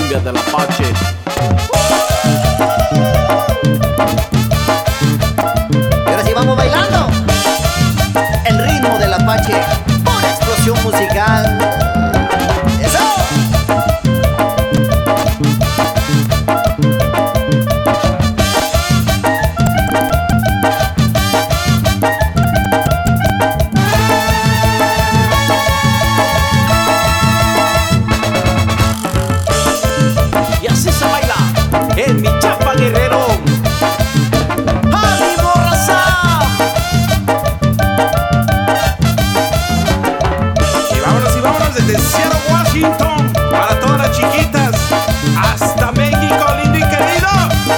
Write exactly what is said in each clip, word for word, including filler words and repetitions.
cumbia del Apache. Y ahora sí vamos bailando el ritmo del Apache, una explosión musical. ¡Eso! Y así se baila en mi chapa guerrero. ¡Ánimo, raza! Y vámonos y vámonos desde Seattle, Washington, para todas las chiquitas, hasta México, lindo y querido.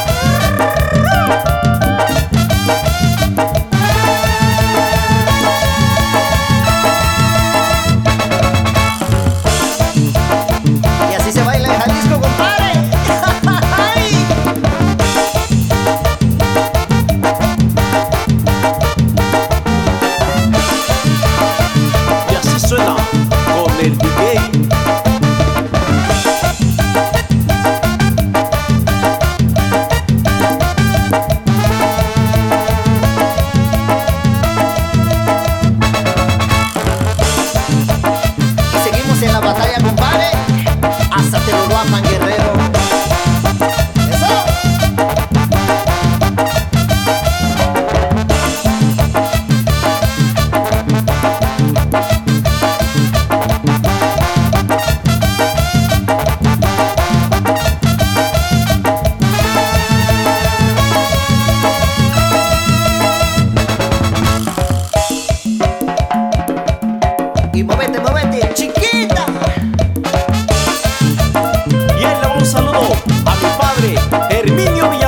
Y así se baila en Jalisco, compadre. Y así suena con el D J. Y seguimos en la batalla, compadre, hasta Teoloapan, Guerrero. ¡Eso! Y muévete, muévete, chiquita. Y ahí le va un saludo a mi padre, Herminio Villalobos.